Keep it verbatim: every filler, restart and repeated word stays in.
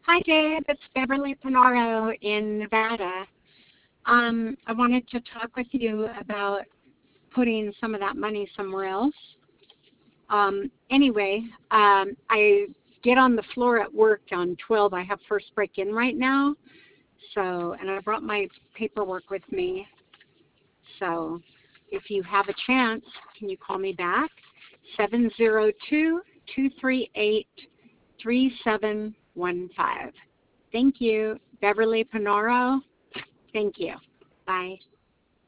Hi, Dave. It's Beverly Panaro in Nevada. Um, I wanted to talk with you about putting some of that money somewhere else. Um, anyway, um, I get on the floor at work on twelve. I have first break in right now. So, and I brought my paperwork with me. So, if you have a chance, can you call me back? seven zero two, two three eight, three seven one five. Thank you. Beverly Panaro. Thank you. Bye.